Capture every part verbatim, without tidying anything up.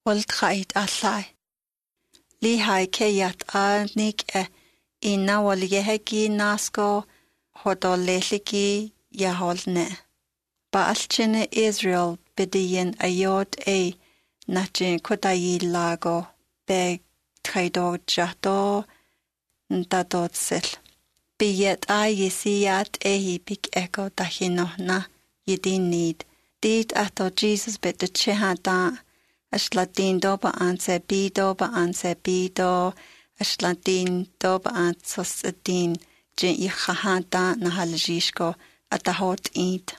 والتخايت أسلاي لي هاي كيات آنيك أه إنا واليهكي ناسكو هدوليلكي يهولنا بألشن إسرائيل بدين أيود أي نحجن كتاي لاغو بيك تخيدو جهدو ندادو تسل بيت آي يسيات أهي بيك إكو تحينوهنا يدين نيد ديد أتو جيسوس بتتشهادا أشلاتين دو بأنسى بيدو بأنسى بيدو أشلاتين دو بأنسى سدين جن يخهادا نهال جيشكو أتهوت إيد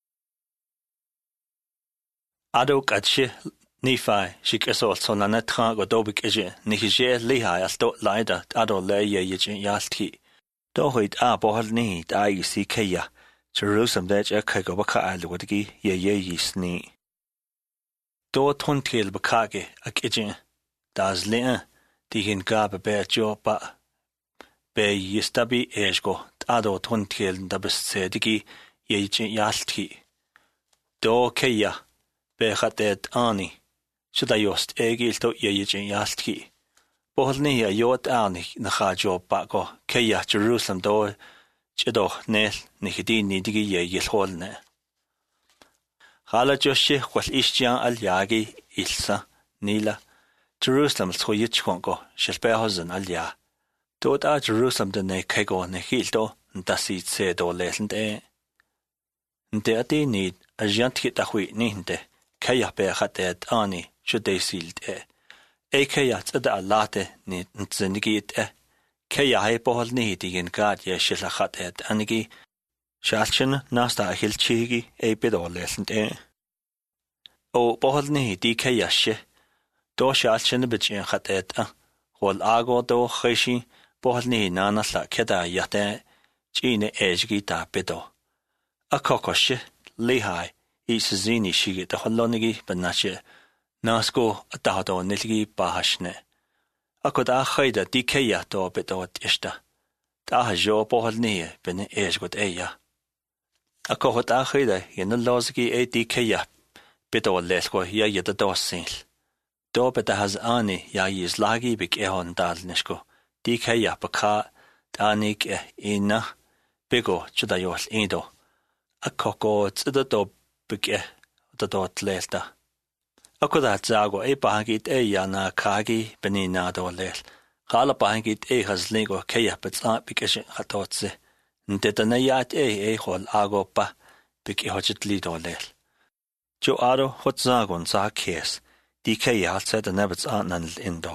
Adok atje nifai shik esol sonane trang o dobik eje nihije lihai as do laida ado leye yeje yalti do hoit a bohal ni da isi keya Jerusalem dej e kego baka alwodgi ye ye yisni do tontil bakage ak eje das le dihin gabe be jo ba be yistabi ejgo ado tontil da besedigi yeje yalti do keya Bechatet ani, should I just egil to yejin yastki. Bohlni a yot ani na chajo bago, keya Jerusalem do chidoch nel nihidin nidigi yegil holne. Hala joshi kwal ishtian al yagi ilsa, nila, Jerusalem tsoyichkongo, shelbehozen al ya. Dod a Jerusalem de ne kego ne hildo, ndasit se do lesend e. Nde adi nid a jantkit ahui nihinde. Kaya bechatet ani should silt e. E kaya tsada alate ni ntzenigit e. Kaya hai bohol ni digin gad ye shilachatet anigi. Shalchen nasta hilchigi e bedolesent e. O bohol ni di kaya she. Do shalchen bichin chatet a. Hol ago do khishi bohol ni nana la keda yate. Chine ejgi ta bedo. A kokoshe lihai. Isazini shige the holonigi banashe nasko atahado nilgi bahashne akoda khayda dikeya to bedot ishta ta jo boholni ben ejgot eya akohot akhida yen lozgi e dikeya bedol lesko ya yeda dosil do betahaz ani ya yizlagi bik ehon dalnishko dikeya baka tanik ina bego chudayol indo akoko tsdo Bike the dot lesta. Akoda zago e bahangit e yana kagi benina do lel. Kala bahangit e has lingo kaya betsa bikeshin hatotse. Ntetanayat e e hol ago pa bike hojitli do lel. Jo aro hot zagon za kes. Di kaya hat said the nebets ananl indo.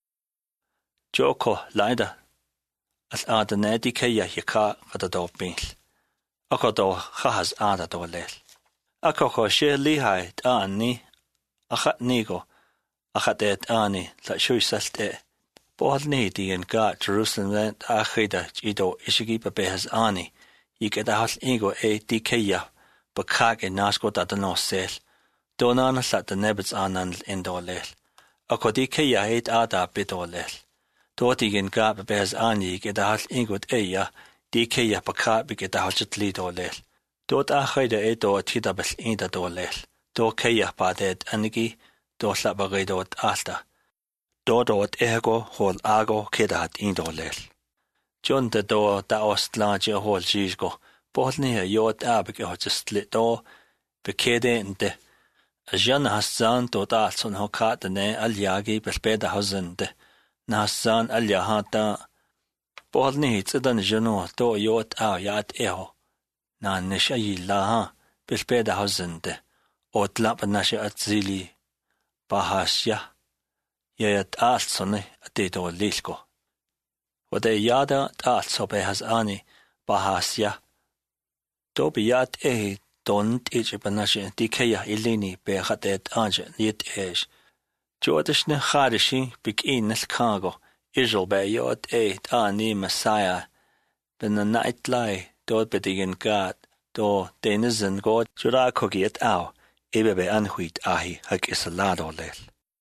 Joko laida as adane di kaya yaka at do bil. Akodo khaz ada do lel. Akoko she lihai ani achat nigo achat et ani la shuisalte bohni di en ga Jerusalem achida ido ishigi babehas ani yikeda hal ego e dikeya bakage nasko dadano sel donana sat the nebets anan indolel akodikeya et ada bidolel dotigen ga babehas ani yikeda hal ego eya dikeya bakabe geda hajtli dolel Dot achayda e do tidabal inda do lel. Do kaya padet anigi do slabagay dot alta. Do dot ego hol ago kedat indo lel. John de do da ostlaje hol jizgo. Bohlni yot abik hojstlit do bekede inte. Jan hassan do dalson hokat ne alyagi belbeda hozende. Nahassan alyahata. Bohlni tsidan jano do yot a yat eho. Na nisha yilaha bilbeda hazende otlap nasha atzili bahasya yayat altsone atedo lilko wade yada altso behas ani bahasya to biyat e don't each banasha dikeya ilini behatet anje lit esh jodishne kharishi big in kago Israel bayot e ani Messiah ben the night lie Dod bedigen gad, do denizen god jura kogiet au, ebebe anhuit ahi hag isalado lel.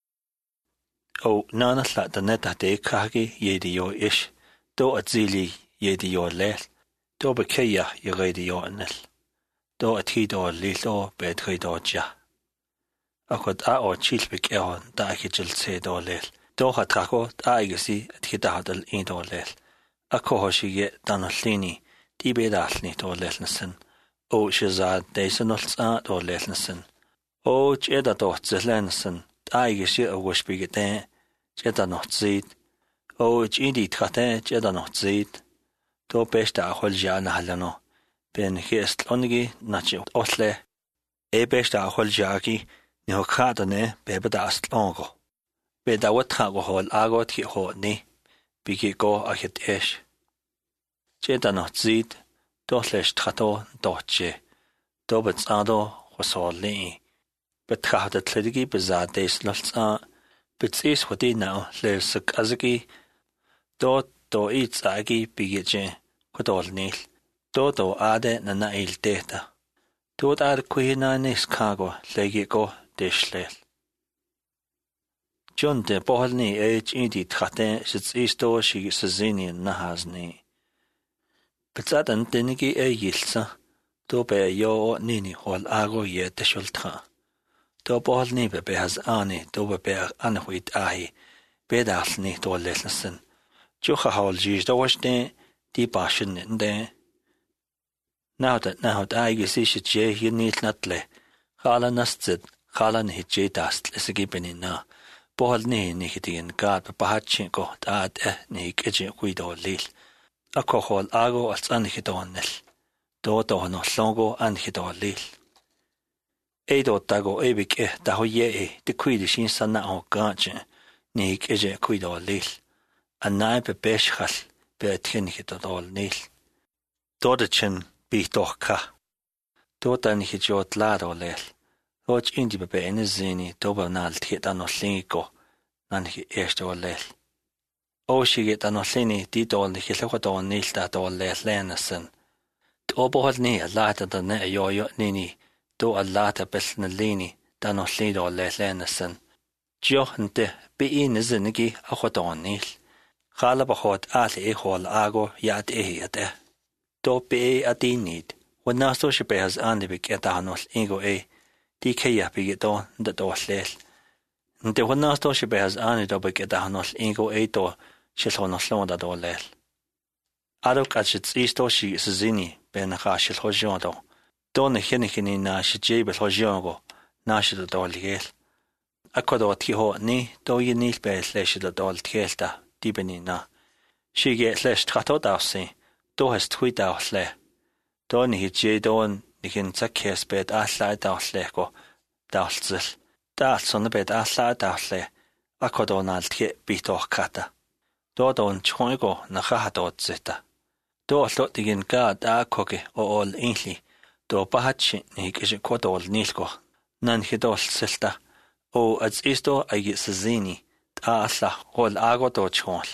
O nana la da neta de kagi yedi yo ish, do atzili yedi yo lel, do bekeya yedi yo anel, do atido lilo bedrido ja. akot a o chil bik eon da ik jil se dolel do ha trako a igsi at hidadal in dolel ako hoshige danolini di bedalni dolel nasen o shizad deisenolts a dolel nasen o cheda dohtzelensen a igsi a woshbigete cheda notzid o chidi tkate cheda notzid do besta hol jana halano ben hest ongi nachi osle e besta hol jagi ni hokadane bebeda astlongo beda watra go hol agot hi ho ni bigi go achet esh cheda notzid do lesh trato doche do betsado hosoli betrachte tledigi bezades lolsa betsis hodi now lesek azagi do do itsagi bigije kodolnil do do ade na na il data do ar kuina nis kago legi go deshlel John de bohalni age indi trate sits isto shi sezini na hasni betsadan denigi e yilsa do be yo nini hol ago ye deshultra do bohalni be be has ani do be anhuit ahi bedalni do lelsen Jocha hol jis do washne di bashin inde Now that now that I guess is je hier niet natle Khala nastzit khala ni je dast lesgibin na bohal ni ni hitien gad bahachin go dat eh ni keje kuido lil Ako hol ago als an hidonel do do no longo an hidolil Edo tago ebik eh da ho ye de kuide shin sana o gaje ni keje kuido lil Anai be beschal be thin hidol nil Dodachin Bi doch ka. Dort an ich jot lado lel. Dort indi be ene zini doba nal tiet an lingo. Nan ich erste o lel. O shiget an lini di dol ni hilwa do nil da do lel lenasen. Do bohol ni lata da ne yo yo nini. Do a lata bel na lini da no lido lel lenasen. Jo nte bi in zinigi a do nil. Khala ba hot al e hol ago yat e yate. Do be adinid when na so she has andi be get anol ingo e di kaya be get on the do lel nte when na so she has andi do be get anol ingo e do she hono slon da do lel ado kachit isto shi zini ben ha shi hojon do do ne hene hene na shi jebel hojon go na shi do lel akodo ti ho ni do yi nil be le shi do tkelta di benina shi get lesh trato da si Do has tweet out le. Do ni je don ni kin zakes bed a slide out le go. Dalzel. Dal son bed a slide out le. Akodonald ke bitoch kata. Do don choigo na ha do zeta. Do lo digin ga da koge o ol inli. Do bahachi ni ke kodol nilgo. Nan hidol selta. O as isto agi sezini. Da asla hol ago do chol.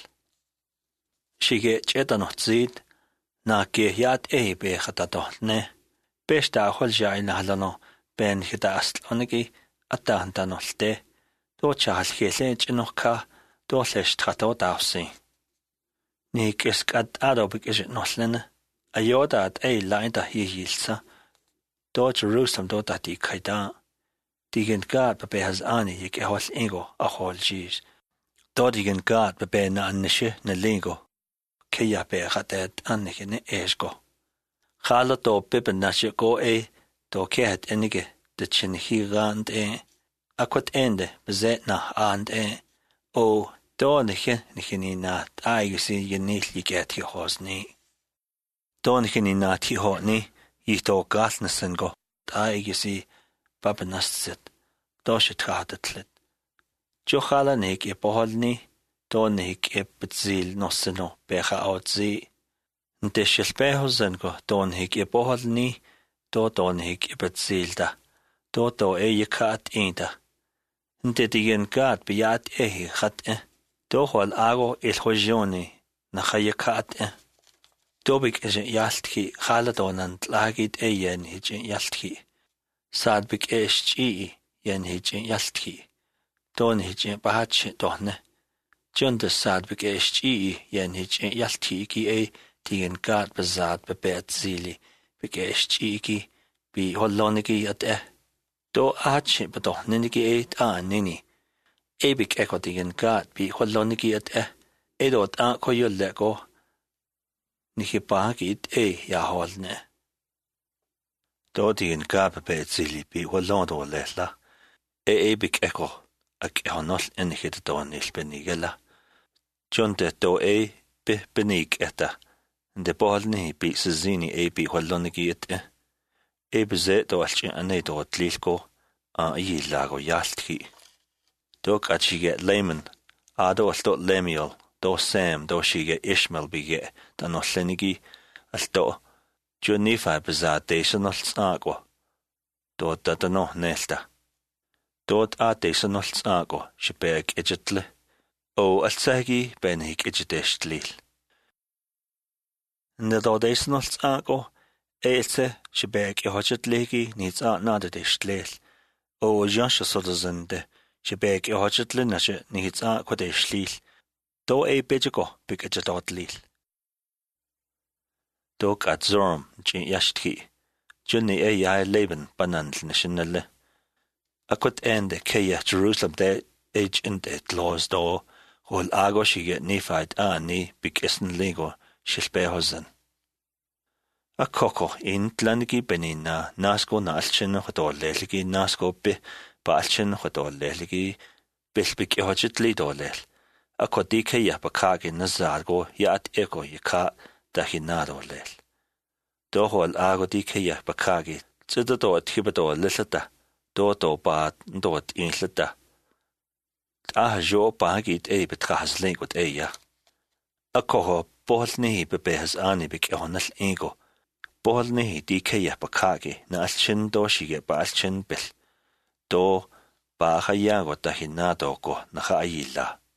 Shige chetanot zid. Na ke yat e be khatato ne besta hol jai na halano ben hita astlonigi atta antanolte do chal khele chinokha do lesh trato dawsi ni keskat ado bikes noslene ayoda at e laida hi hilsa do Jerusalem do tati kaida digen gad be has ani ik hol ingo a hol jis do digen gad be na annishe na lingo Kaya be gatet annigene esgo. Khala to pipen nasje go e to kehet enige de chin hirand e akot ende bezet na and e o do nige nigeni na aigisi yenil yiget hi hosni. Do nigeni na ti honi yito gasnesen go aigisi babenastset do shitratetlet. Jo khala nek e poholni Donik e betzil noseno becha outzi. Nte shilpehozen go donik e boholni, do donik e betzilda. Do do e yekat inda. Nte digen gad biat ehi gat e. Do hol ago il hojoni na chayekat e. Dobik e yaltki khaladonant lagit e yen hijin yaltki. Sadbik e shchi yen hijin yaltki. Don hijin bahachi dohne. John de sad begeist i yen hich yaltiki e digen gad bezad be bet zili begeist i bi hollonigi at e Do achi bato niniki eight a nini. Ebik eko digin gat bi holoniki at e. Edot a koyulle ko. Niki bagit e yaholne. Do digin gab be zili bi holondo lehla. E ebik eko. Ak ehonol enigit do nilbenigela. Jonte do e be benig etta. De bohalni bi sizini e bi holoniki at e. E beze do alchi ane do tlilko. A i lago yaltki. Do kachige layman. A do alto lemiol. Do Sam do shige Ishmael bige. Da no lenigi. Alto. Jo nifa beza desanol snago. Do da no nelta. Dod a desanol snago. Shibeg ejetle. O altsagi benhig ejedestlil. Nda desanol snago. Eelse shibeg ehojetlegi nits a nadedestlil. O Joshua sodazende, shebeg e hodgetle nashe nihits a kwade shlil. Do e bejego big e jadot lil. Dog at zorm jin yashtki. Junni e yae leben banandl nishinelle. Akut ende keya Jerusalem de age in de laws do. Hol ago shige nifait a ni big isen lego shilbehozen. A koko in tlanigi benina nasko na alchen hodoleligi nasko be ba alchen hodoleligi bilbik e hodjitli dolel. A kodike ya bakagi nazargo ya at eko yaka dahinadolel. Dohol ago dike ya bakagi tsida do at hibado lilata do do ba do at inlata. Ah jo bagit e betrahaslingot e ya. A koho bohlni bebehas ani bik e honal ego. Bohalni di keya bakagi na alchin do shige ba alchin bil. Do ba hayago dahinado ko na haayila.